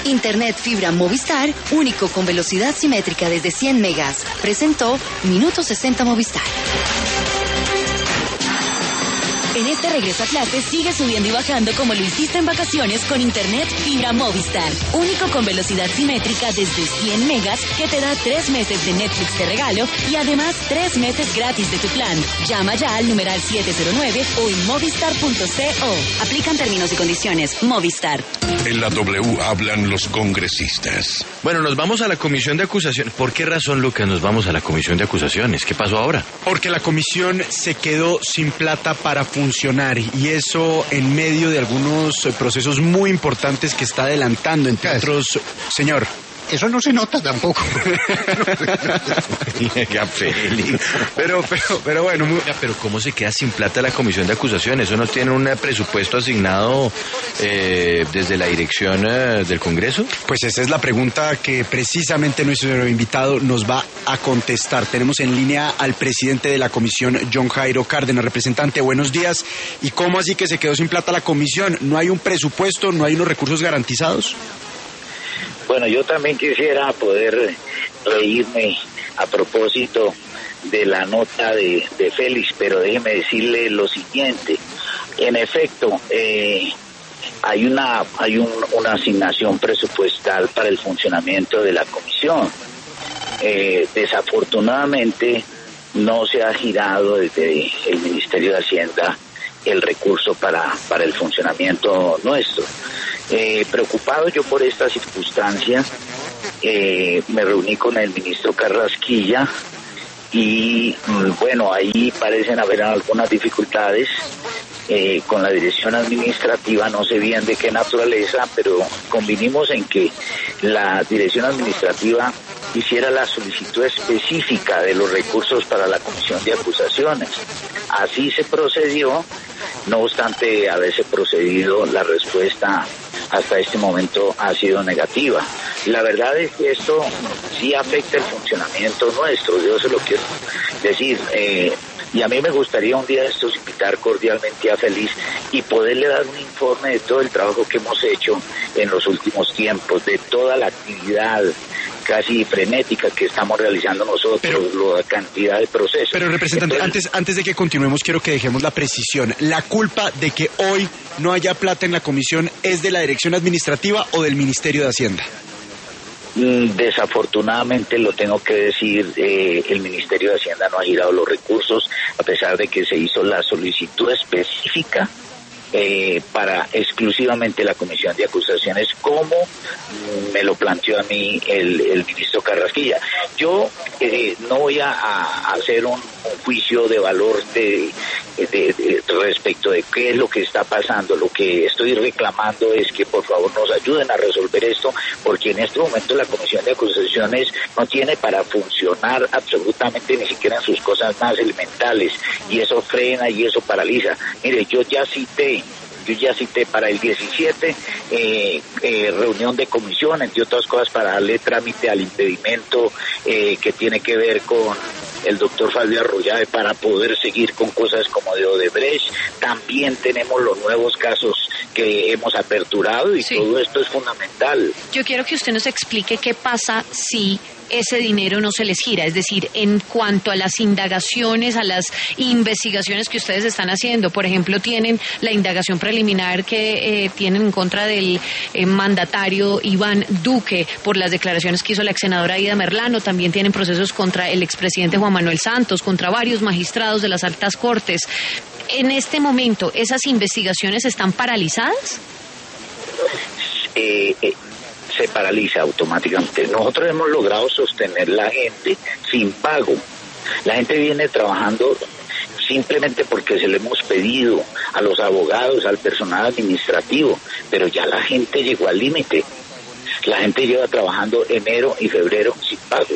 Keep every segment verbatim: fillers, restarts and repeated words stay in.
Internet fibra Movistar, único con velocidad simétrica desde cien megas. Presentó Minuto sesenta Movistar. En este regreso a clases sigue subiendo y bajando como lo hiciste en vacaciones con Internet fibra Movistar. Único con velocidad simétrica desde cien megas que te da tres meses de Netflix de regalo y además tres meses gratis de tu plan. Llama ya al numeral siete cero nueve o en movistar punto co. Aplican términos y condiciones. Movistar. En la W hablan los congresistas. Bueno, nos vamos a la comisión de acusaciones. ¿Por qué razón, Lucas, nos vamos a la comisión de acusaciones? ¿Qué pasó ahora? Porque la comisión se quedó sin plata para funcionar y eso en medio de algunos procesos muy importantes que está adelantando, entre otros, señor. Eso no se nota tampoco. pero, pero, pero bueno. Muy... Pero ¿cómo se queda sin plata la comisión de acusaciones? ¿Eso no tiene un presupuesto asignado eh, desde la dirección eh, del Congreso? Pues esa es la pregunta que precisamente nuestro invitado nos va a contestar. Tenemos en línea al presidente de la comisión, John Jairo Cárdenas. Representante, buenos días. ¿Y cómo así que se quedó sin plata la comisión? ¿No hay un presupuesto? ¿No hay unos recursos garantizados? Bueno, yo también quisiera poder reírme a propósito de la nota de, de Félix, pero déjeme decirle lo siguiente. En efecto, eh, hay una hay un, una asignación presupuestal para el funcionamiento de la comisión. Eh, desafortunadamente no se ha girado desde el Ministerio de Hacienda el recurso para, para el funcionamiento nuestro. Eh, preocupado yo por esta circunstancia, eh, me reuní con el ministro Carrasquilla y bueno, ahí parecen haber algunas dificultades eh, con la dirección administrativa, no sé bien de qué naturaleza, pero convinimos en que la dirección administrativa hiciera la solicitud específica de los recursos para la comisión de acusaciones. Así se procedió, no obstante haberse procedido, la respuesta hasta este momento ha sido negativa. La verdad es que esto sí afecta el funcionamiento nuestro, yo se lo quiero decir, eh, y a mí me gustaría un día de estos invitar cordialmente a Feliz y poderle dar un informe de todo el trabajo que hemos hecho en los últimos tiempos, de toda la actividad casi frenética que estamos realizando nosotros, pero, la cantidad de procesos. Pero representante, Entonces, antes, antes de que continuemos, quiero que dejemos la precisión. ¿La culpa de que hoy no haya plata en la comisión es de la dirección administrativa o del Ministerio de Hacienda? Desafortunadamente lo tengo que decir, eh, el Ministerio de Hacienda no ha girado los recursos, a pesar de que se hizo la solicitud específica Eh, para exclusivamente la comisión de acusaciones, como me lo planteó a mí el, el ministro Carrasquilla. Yo eh, no voy a, a hacer un, un juicio de valor de, de, de respecto de qué es lo que está pasando. Lo que estoy reclamando es que por favor nos ayuden a resolver esto, porque en este momento la comisión de acusaciones no tiene para funcionar absolutamente ni siquiera en sus cosas más elementales, y eso frena y eso paraliza. Mire, yo ya cité Yo ya cité para el diecisiete eh, eh, reunión de comisión, entre otras cosas, para darle trámite al impedimento eh, que tiene que ver con el doctor Fabio Arroyave, para poder seguir con cosas como de Odebrecht. También tenemos los nuevos casos que hemos aperturado y sí, todo esto es fundamental. Yo quiero que usted nos explique qué pasa si ese dinero no se les gira, es decir, en cuanto a las indagaciones, a las investigaciones que ustedes están haciendo. Por ejemplo, tienen la indagación preliminar que eh, tienen en contra del eh, mandatario Iván Duque por las declaraciones que hizo la ex senadora Aida Merlano. También tienen procesos contra el expresidente Juan Manuel Santos, contra varios magistrados de las altas cortes. En este momento, ¿esas investigaciones están paralizadas? Eh, eh. Se paraliza automáticamente. Nosotros hemos logrado sostener la gente sin pago. La gente viene trabajando simplemente porque se le hemos pedido a los abogados, al personal administrativo, pero ya la gente llegó al límite. La gente lleva trabajando enero y febrero sin pago.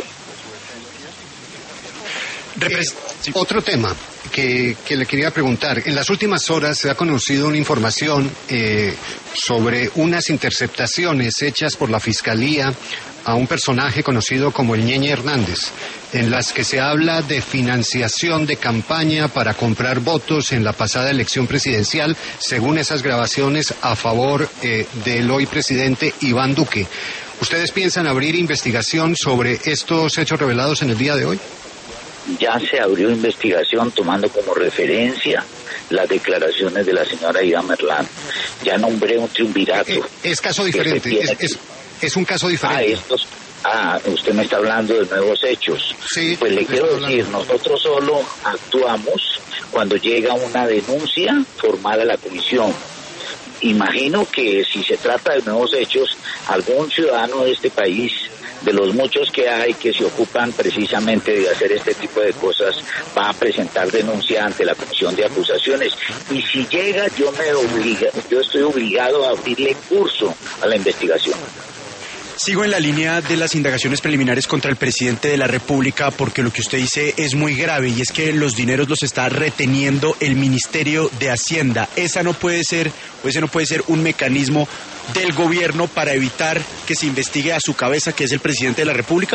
Eh, otro tema que, que le quería preguntar. En las últimas horas se ha conocido una información eh, sobre unas interceptaciones hechas por la Fiscalía a un personaje conocido como el Ñeñe Hernández, en las que se habla de financiación de campaña para comprar votos en la pasada elección presidencial, según esas grabaciones, a favor eh, del hoy presidente Iván Duque. ¿Ustedes piensan abrir investigación sobre estos hechos revelados en el día de hoy? Ya se abrió investigación tomando como referencia las declaraciones de la señora Ida Merlán. Ya nombré un triunvirato. Eh, es caso diferente, es, es, es un caso diferente. Ah, estos, ah, usted me está hablando de nuevos hechos. Sí. Pues le quiero decir, nosotros solo actuamos cuando llega una denuncia formal a la comisión. Imagino que si se trata de nuevos hechos, algún ciudadano de este país, de los muchos que hay que se ocupan precisamente de hacer este tipo de cosas, va a presentar denuncia ante la comisión de acusaciones. Y si llega, yo me obliga, yo estoy obligado a abrirle curso a la investigación. Sigo en la línea de las indagaciones preliminares contra el presidente de la República, porque lo que usted dice es muy grave, y es que los dineros los está reteniendo el Ministerio de Hacienda. Esa no puede ser, o ese no puede ser un mecanismo del gobierno para evitar que se investigue a su cabeza, que es el presidente de la República.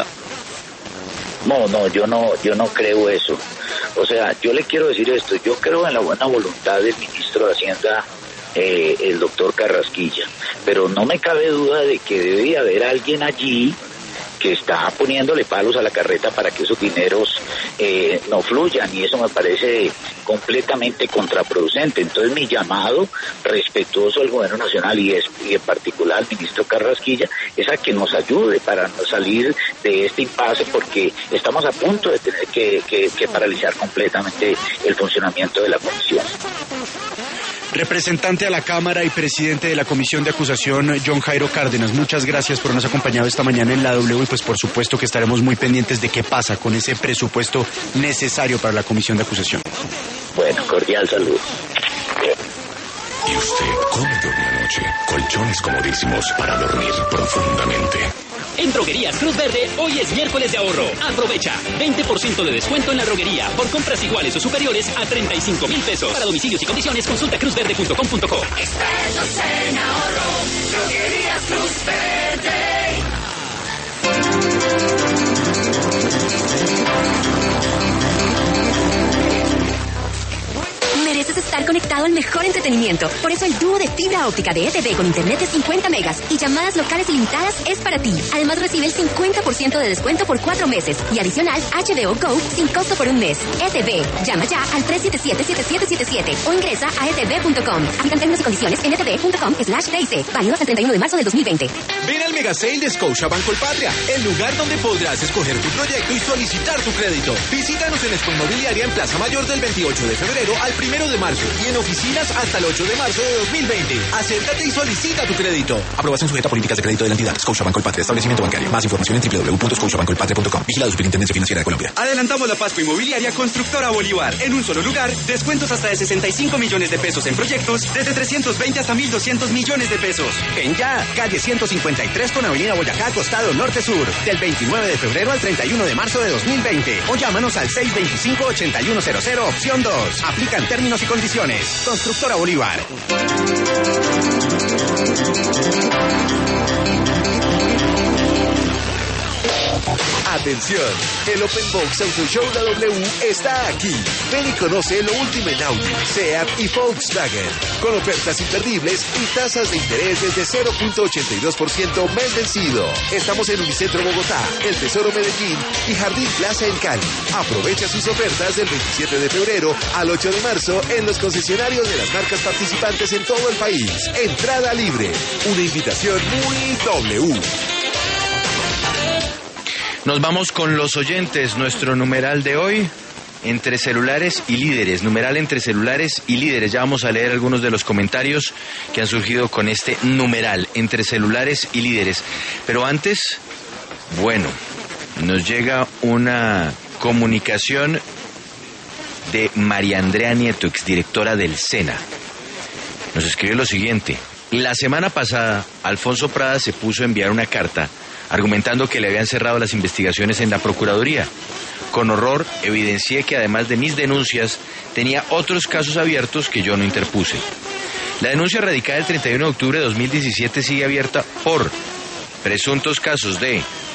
No, no, yo no, yo no creo eso. O sea, yo le quiero decir esto, yo creo en la buena voluntad del ministro de Hacienda, Eh, el doctor Carrasquilla, pero no me cabe duda de que debe haber alguien allí que está poniéndole palos a la carreta para que esos dineros eh, no fluyan, y eso me parece completamente contraproducente. Entonces mi llamado respetuoso al gobierno nacional y, es, y en particular al ministro Carrasquilla es a que nos ayude para no salir de este impasse, porque estamos a punto de tener que, que, que paralizar completamente el funcionamiento de la comisión. Representante a la Cámara y presidente de la Comisión de Acusación, John Jairo Cárdenas, muchas gracias por habernos acompañado esta mañana en la W, y pues por supuesto que estaremos muy pendientes de qué pasa con ese presupuesto necesario para la Comisión de Acusación. Bueno, cordial saludo. ¿Y usted cómo duerme anoche? Colchones comodísimos para dormir profundamente. En Droguerías Cruz Verde, hoy es miércoles de ahorro. Aprovecha veinte por ciento de descuento en la droguería por compras iguales o superiores a treinta y cinco mil pesos. Para domicilios y condiciones, consulta cruz verde punto com punto co. Expertos en ahorro, Droguerías Cruz Mereces estar conectado al mejor entretenimiento. Por eso el dúo de fibra óptica de E T V con internet de cincuenta megas y llamadas locales ilimitadas es para ti. Además recibe el cincuenta por ciento de descuento por cuatro meses y adicional H B O Go sin costo por un mes. E T V. Llama ya al tres siete siete, siete siete siete siete o ingresa a e t v punto com. Aplican términos y condiciones en e t v punto com slash d i c. Válido hasta el treinta y uno de marzo del dos mil veinte. Ven al Mega Sale de Scotiabank Colpatria, el lugar donde podrás escoger tu proyecto y solicitar tu crédito. Visítanos en Expo Inmobiliaria en Plaza Mayor del veintiocho de febrero al primero de marzo y en oficinas hasta el ocho de marzo de dos mil veinte. Acércate y solicita tu crédito. Aprobación sujeta a políticas de crédito de la entidad. Scotiabank Colpatria, establecimiento bancario. Más información en w w w punto scotiabank colpatria punto com. Vigilado Superintendencia Financiera de Colombia. Adelantamos la Pascua Inmobiliaria Constructora Bolívar. En un solo lugar, descuentos hasta de sesenta y cinco millones de pesos en proyectos, desde trescientos veinte hasta mil doscientos millones de pesos. Ven ya, calle ciento cincuenta y tres con Avenida Boyacá, costado norte-sur, del veintinueve de febrero al treinta y uno de marzo de dos mil veinte. O llámanos al seis dos cinco, ocho uno cero cero, opción dos. Aplican términos y condiciones. Constructora Bolívar. Atención, el Open Box Auto Show La W está aquí. Ven y conoce lo último en Audi, Seat y Volkswagen, con ofertas imperdibles y tasas de interés desde cero punto ochenta y dos por ciento mes vencido. Estamos en Unicentro Bogotá, El Tesoro Medellín y Jardín Plaza en Cali. Aprovecha sus ofertas del veintisiete de febrero al ocho de marzo en los concesionarios de las marcas participantes en todo el país. Entrada libre. Una invitación muy W. Nos vamos con los oyentes. Nuestro numeral de hoy, entre celulares y líderes. Numeral entre celulares y líderes. Ya vamos a leer algunos de los comentarios que han surgido con este numeral, entre celulares y líderes. Pero antes, bueno, nos llega una comunicación de María Andrea Nieto, exdirectora del SENA. Nos escribe lo siguiente. La semana pasada, Alfonso Prada se puso a enviar una carta argumentando que le habían cerrado las investigaciones en la Procuraduría. Con horror, evidencié que además de mis denuncias, tenía otros casos abiertos que yo no interpuse. La denuncia radicada el treinta y uno de octubre de dos mil diecisiete sigue abierta por presuntos casos de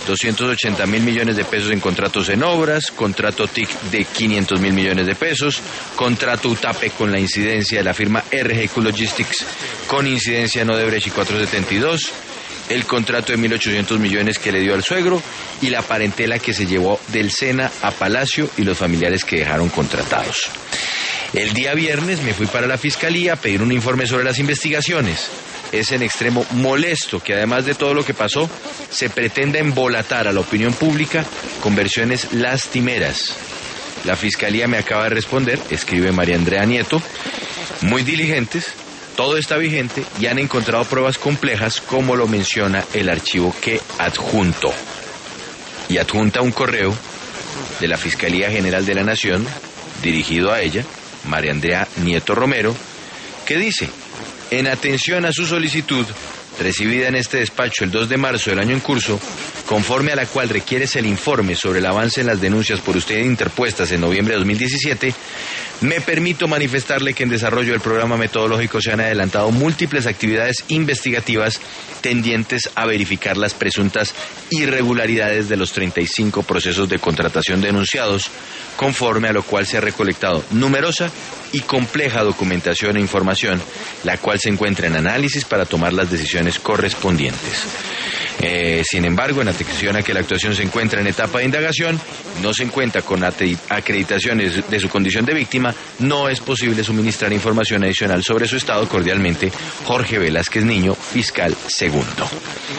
doscientos ochenta mil millones de pesos en contratos en obras, contrato T I C de quinientos mil millones de pesos, contrato UTAPE con la incidencia de la firma R G Q Logistics con incidencia en Odebrecht y cuatrocientos setenta y dos, el contrato de mil ochocientos millones que le dio al suegro y la parentela que se llevó del SENA a Palacio y los familiares que dejaron contratados. El día viernes me fui para la Fiscalía a pedir un informe sobre las investigaciones. Es en extremo molesto que además de todo lo que pasó, se pretenda embolatar a la opinión pública con versiones lastimeras. La Fiscalía me acaba de responder, escribe María Andrea Nieto, muy diligentes, todo está vigente y han encontrado pruebas complejas como lo menciona el archivo que adjunto. Y adjunta un correo de la Fiscalía General de la Nación, dirigido a ella, María Andrea Nieto Romero, que dice: en atención a su solicitud, recibida en este despacho el dos de marzo del año en curso, conforme a la cual requieres el informe sobre el avance en las denuncias por usted interpuestas en noviembre de dos mil diecisiete, me permito manifestarle que en desarrollo del programa metodológico se han adelantado múltiples actividades investigativas tendientes a verificar las presuntas irregularidades de los treinta y cinco procesos de contratación denunciados, conforme a lo cual se ha recolectado numerosa y compleja documentación e información, la cual se encuentra en análisis para tomar las decisiones correspondientes. Eh, sin embargo, en atención a que la actuación se encuentra en etapa de indagación, no se encuentra con acreditaciones de su condición de víctima, no es posible suministrar información adicional sobre su estado. Cordialmente, Jorge Velázquez Niño, fiscal segundo.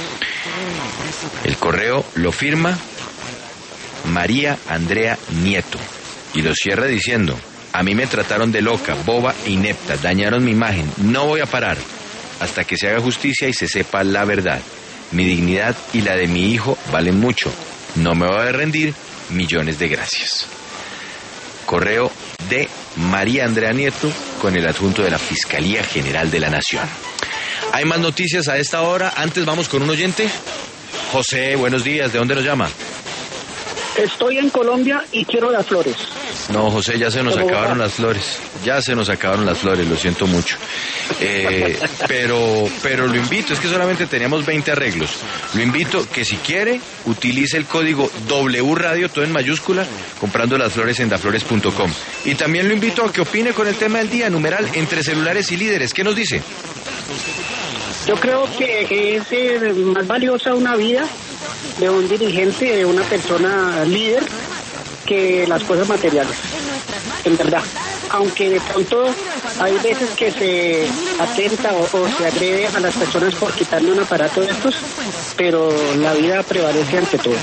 El correo lo firma María Andrea Nieto y lo cierra diciendo: a mí me trataron de loca, boba e inepta, dañaron mi imagen, no voy a parar hasta que se haga justicia y se sepa la verdad. Mi dignidad y la de mi hijo valen mucho, no me voy a rendir, millones de gracias. Correo de María Andrea Nieto con el adjunto de la Fiscalía General de la Nación. Hay más noticias a esta hora, antes vamos con un oyente. José, buenos días, ¿de dónde nos llama? Estoy en Colombia y quiero las flores. No, José, ya se nos acabaron las flores. Ya se nos acabaron las flores, lo siento mucho. Eh, pero, pero lo invito, es que solamente teníamos veinte arreglos. Lo invito que si quiere, utilice el código W Radio, todo en mayúscula, comprando las flores en daflores punto com. Y también lo invito a que opine con el tema del día, numeral entre celulares y líderes. ¿Qué nos dice? Yo creo que es eh, más valiosa una vida de un dirigente, de una persona líder, que las cosas materiales, en verdad. Aunque de pronto hay veces que se atenta o, o se agrede a las personas por quitarle un aparato de estos, pero la vida prevalece ante todo.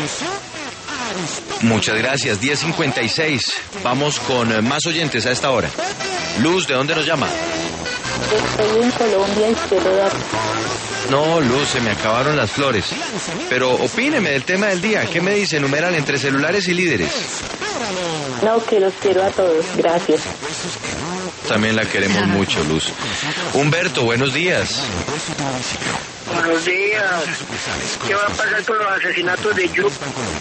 Muchas gracias, diez cincuenta y seis. Vamos con más oyentes a esta hora. Luz, ¿de dónde nos llama? Estoy en Colombia y quiero dar... No, Luz, se me acabaron las flores. Pero opíneme del tema del día. ¿Qué me dice? Numeral entre celulares y líderes. No, que los quiero a todos. Gracias. También la queremos mucho, Luz. Humberto, buenos días. Buenos días. ¿Qué va a pasar con los asesinatos de Jumbo?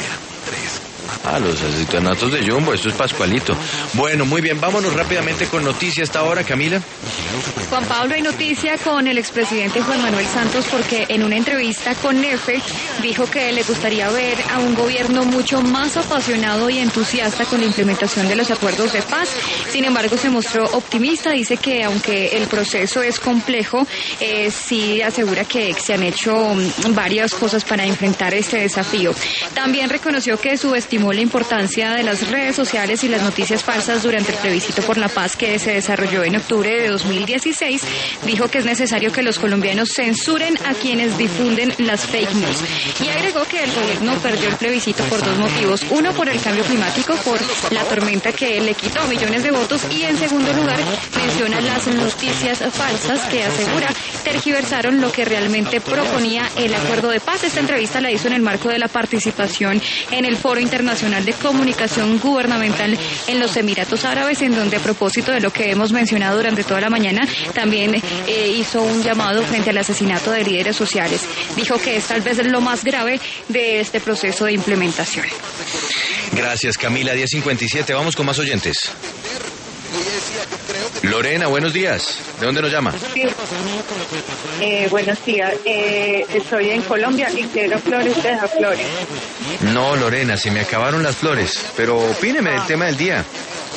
Ah, los asesinatos de Jumbo, esto es Pascualito. Bueno, muy bien, vámonos rápidamente con noticias hasta ahora, Camila. Juan Pablo, hay noticia con el expresidente Juan Manuel Santos porque en una entrevista con Nefe dijo que le gustaría ver a un gobierno mucho más apasionado y entusiasta con la implementación de los acuerdos de paz. Sin embargo, se mostró optimista, dice que aunque el proceso es complejo, eh, sí asegura que se han hecho varias cosas para enfrentar este desafío. También reconoció que subestimó la importancia de las redes sociales y las noticias falsas durante el plebiscito por la paz que se desarrolló en octubre de dos mil dieciséis. Dijo que es necesario que los colombianos censuren a quienes difunden las fake news. Y agregó que el gobierno perdió el plebiscito por dos motivos. Uno, por el cambio climático, por la tormenta que le quitó millones de votos. Y en segundo lugar, menciona las noticias falsas que asegura tergiversaron lo que realmente proponía el acuerdo de paz. Esta entrevista la hizo en el marco de la participación en el Foro Internacional de Comunicación Gubernamental en los Emiratos Árabes, en donde, a propósito de lo que hemos mencionado durante toda la mañana, también eh, hizo un llamado frente al asesinato de líderes sociales. Dijo que es tal vez lo más grave de este proceso de implementación. Gracias, Camila. diez cincuenta y siete. Vamos con más oyentes. Lorena, buenos días. ¿De dónde nos llama? Sí. Eh, buenos días. Eh, estoy en Colombia y quiero flores de las flores. No, Lorena, se me acabaron las flores, pero opíneme del tema del día.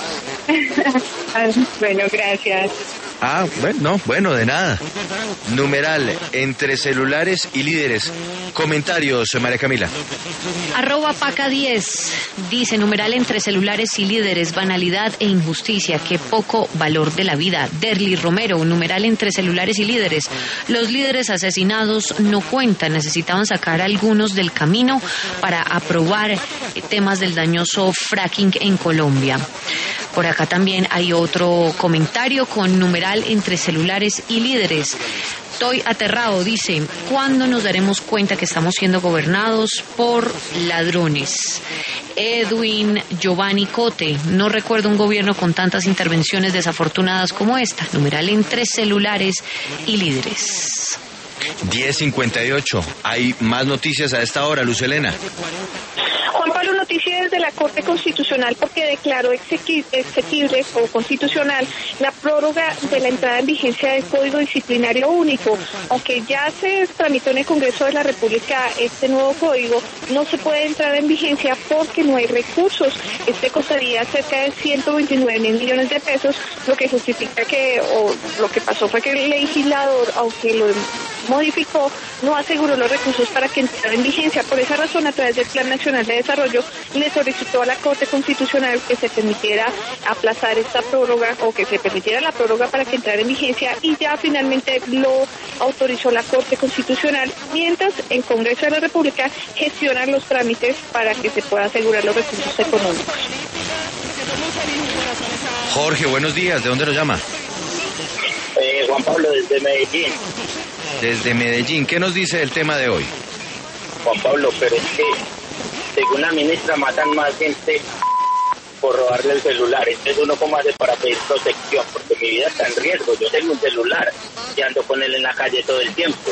Bueno, gracias. Ah, bueno, no, bueno, de nada. Numeral, entre celulares y líderes. Comentarios, María Camila. Arroba Paca diez, dice, numeral, entre celulares y líderes, banalidad e injusticia, qué poco valor de la vida. Derly Romero, numeral, entre celulares y líderes, los líderes asesinados no cuentan, necesitaban sacar a algunos del camino para aprobar temas del dañoso fracking en Colombia. Por acá también hay otro comentario con numeral entre celulares y líderes. Estoy aterrado, dice, ¿cuándo nos daremos cuenta que estamos siendo gobernados por ladrones? Edwin Giovanni Cote, no recuerdo un gobierno con tantas intervenciones desafortunadas como esta. Numeral entre celulares y líderes. diez cincuenta y ocho. Hay más noticias a esta hora, Luz Helena. Juan Pablo, noticia desde la Corte Constitucional porque declaró exequible o constitucional la prórroga de la entrada en vigencia del Código Disciplinario Único. Aunque ya se tramitó en el Congreso de la República este nuevo código, no se puede entrar en vigencia porque no hay recursos. Este costaría cerca de ciento veintinueve mil millones de pesos, lo que justifica que, o lo que pasó fue que el legislador, aunque lo modificó, no aseguró los recursos para que entrara en vigencia. Por esa razón, a través del Plan Nacional de Desarrollo, le solicitó a la Corte Constitucional que se permitiera aplazar esta prórroga o que se permitiera la prórroga para que entrara en vigencia, y ya finalmente lo autorizó la Corte Constitucional, mientras el Congreso de la República gestiona los trámites para que se pueda asegurar los recursos económicos. Jorge, buenos días. ¿De dónde nos llama? Eh, Juan Pablo, desde Medellín. Desde Medellín. ¿Qué nos dice el tema de hoy? Juan Pablo, pero es que, según la ministra, matan más gente por robarle el celular. Entonces, ¿uno cómo hace para pedir protección? Porque mi vida está en riesgo. Yo tengo un celular y ando con él en la calle todo el tiempo.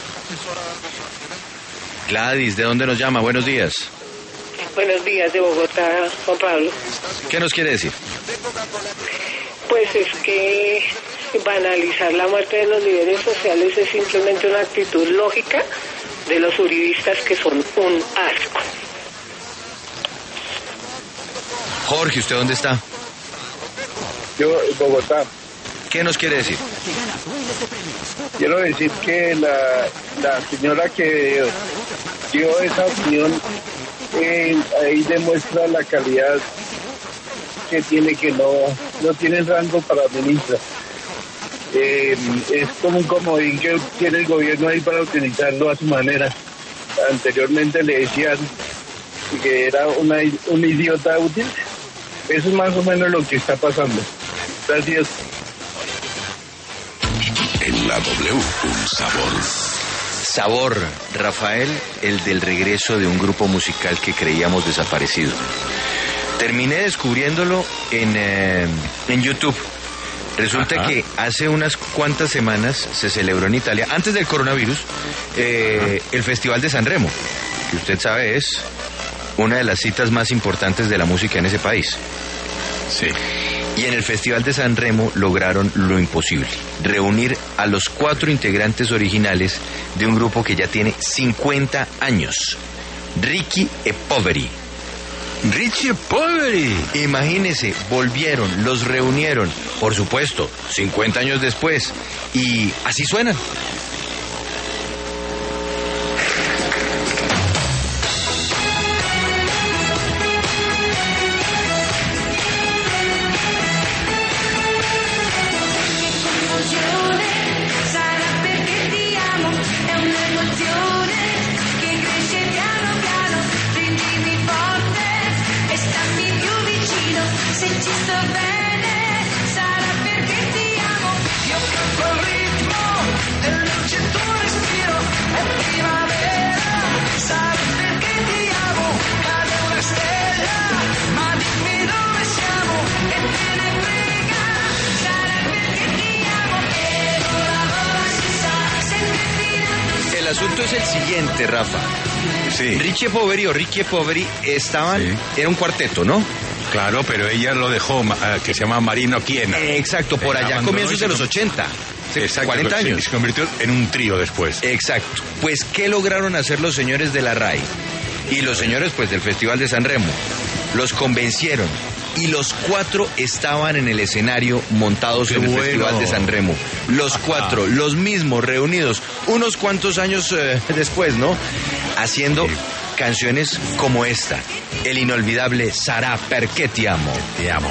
Gladys, ¿de dónde nos llama? Buenos días. Buenos días, de Bogotá, Juan Pablo. ¿Qué nos quiere decir? Pues es que banalizar la muerte de los líderes sociales es simplemente una actitud lógica de los uribistas, que son un asco. Jorge, ¿usted dónde está? Yo, en Bogotá. ¿Qué nos quiere decir? Quiero decir que la, la señora que dio esa opinión, eh, ahí demuestra la calidad que tiene, que no, no tiene rango para ministra. Eh, es como un comodín que tiene el gobierno ahí para utilizarlo a su manera. Anteriormente le decían que era una, un idiota útil. Eso es más o menos lo que está pasando. Gracias. En la W, un sabor. Sabor, Rafael, el del regreso de un grupo musical que creíamos desaparecido. Terminé descubriéndolo en, eh, en YouTube. Resulta Ajá. que hace unas cuantas semanas se celebró en Italia, antes del coronavirus, eh, el Festival de San Remo, que usted sabe es una de las citas más importantes de la música en ese país. Sí. Y en el Festival de San Remo lograron lo imposible, reunir a los cuatro integrantes originales de un grupo que ya tiene cincuenta años, Ricky e Poveri. Ricky e Poveri. Imagínense, volvieron, los reunieron, por supuesto, cincuenta años después, y así suenan. El asunto es el siguiente, Rafa. Sí. Ricky e Poveri o Ricky e Poveri estaban, sí. Era un cuarteto, ¿no? Claro, pero ella lo dejó, que se llama Marino Quiena. Exacto, por allá comienzos de los ochenta. Exacto, cuarenta años. Se convirtió en un trío después. Exacto. Pues, ¿qué lograron hacer los señores de la R A I? Y los señores, pues, del Festival de San Remo. Los convencieron. Y los cuatro estaban en el escenario montados Qué en el bueno. Festival de San Remo. Los cuatro, los mismos, reunidos unos cuantos años eh, después, ¿no? Haciendo sí. canciones como esta. El inolvidable Sarà perché ti amo. Te amo.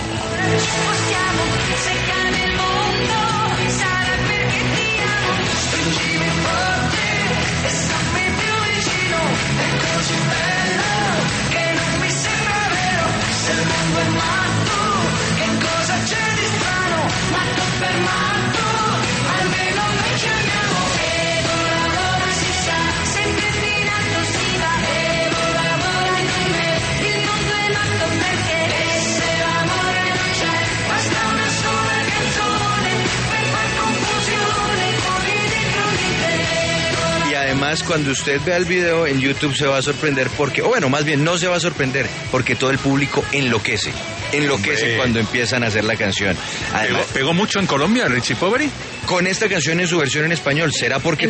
Además, cuando usted vea el video en YouTube se va a sorprender porque, o bueno, más bien no se va a sorprender porque todo el público enloquece, enloquece Hombre. cuando empiezan a hacer la canción. Además, ¿Pegó, ¿Pegó mucho en Colombia Richie Poveri? Con esta canción en su versión en español, ¿será porque